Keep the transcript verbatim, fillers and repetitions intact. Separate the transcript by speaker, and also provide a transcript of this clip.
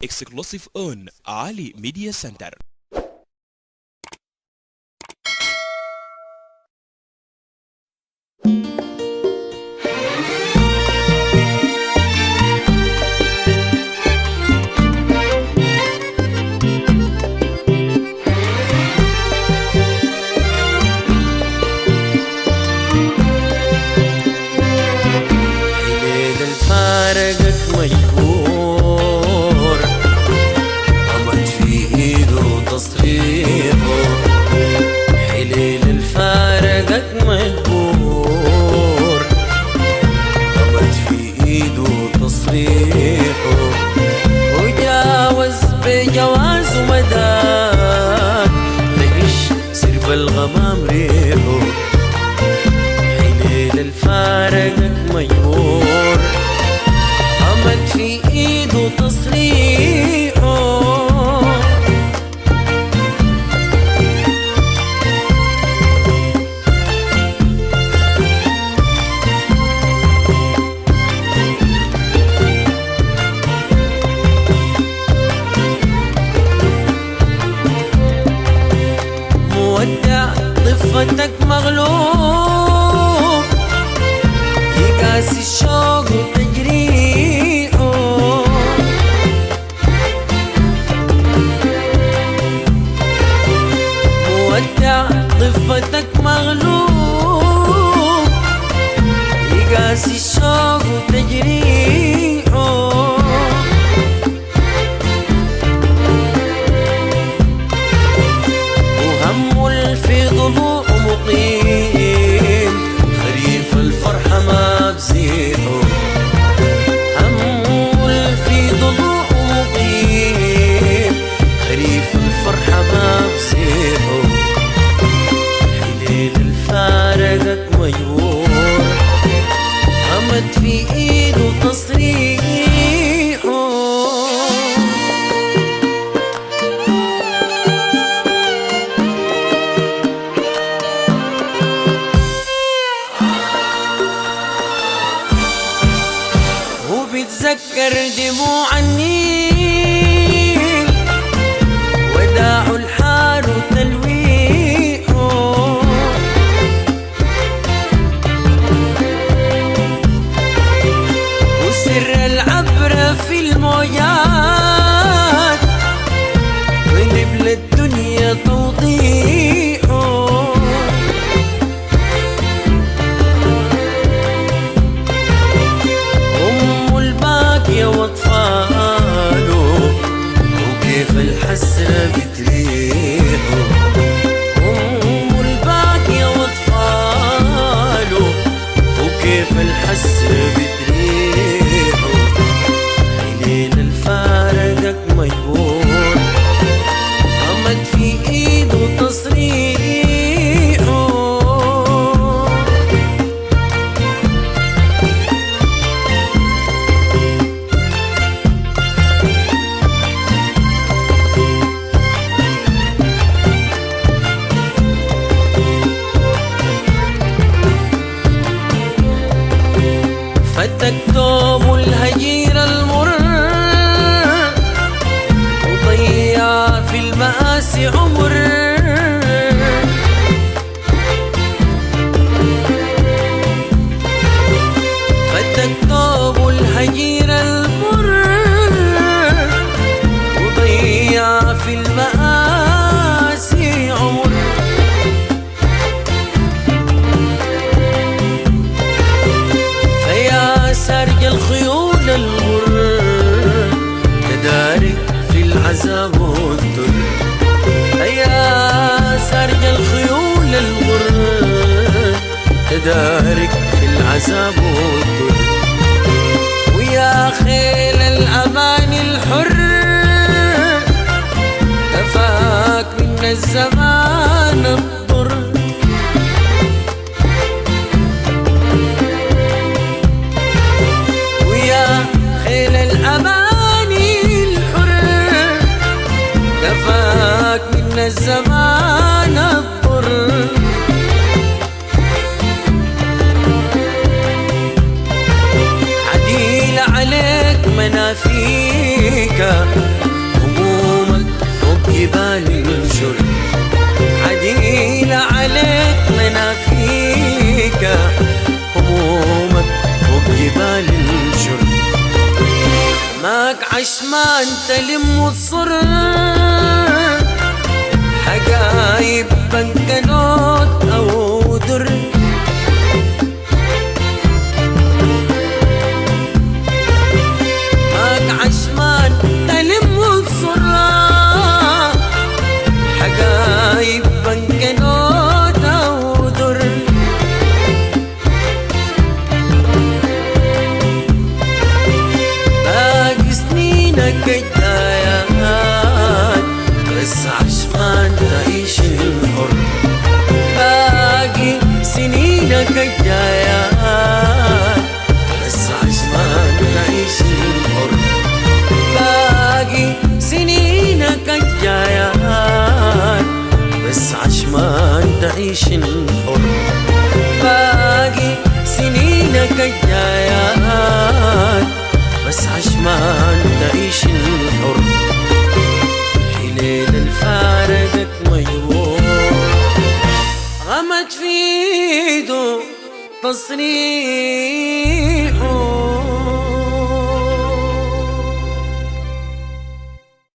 Speaker 1: exclusive on Ali Media Center.
Speaker 2: فارقك مجبور أمد في إيده تصريحه حليل الفارقك مجبور أمد في إيده تصريحه وجاوز بجواز مداك تعيش سرب الغمام ريحه حليل الفارقك مجبور أمد في إيده تصريحه مودع ضفتك مغلوب يقاسي الشوق وتجريحه مودع ضفتك مغلوب يقاسي الشوق وتجريحه وهم في ضلوع مقيم خريف الفرحة ما بزيحه همول في ضلوع مقيم خريف الفرحة ما بزيحه حليل الفارقك مجبور أمد في إيده تصريحه بتذكر دموع النيل وداع الحال وتلويحه وسر العبرة في الموجات ونبل الدنيا توضيحه واطفاله وكيف الحسرة بتريحه أم الباقية واطفاله وكيف الحسرة بتريحه حليل الفارقك مجبور أمد في إيده تصريحه فتك توم الهجير المر وضيع في المآسي عمر فتك توم الهجير المر وضيع في المآسي عمر سارج الخيول الغر تدارك في العذاب والذل يا سارج الخيول الغر تدارك في العذاب والذل ويا خيل الأمان الحر كفاك من الزمان الضر خيل الأماني الحر كفاك من الزمان الضر عديل عليك منافيك عشمان تلم وتصر حقايب بنكنوت أو در ماك عشمان تلم وتصر حقايب بنكنوت أو در باقي سنينك الجايات بس عشمان تعيش الحر باقي سنينك الجايات بس عشمان تعيش الحر باقي سنينك الجايات بس عشمان تعيش الحر باقي سنينك الجايات بس عشمان تعيش الحر حليل الفارقك مجروح غمت في ايده تصريح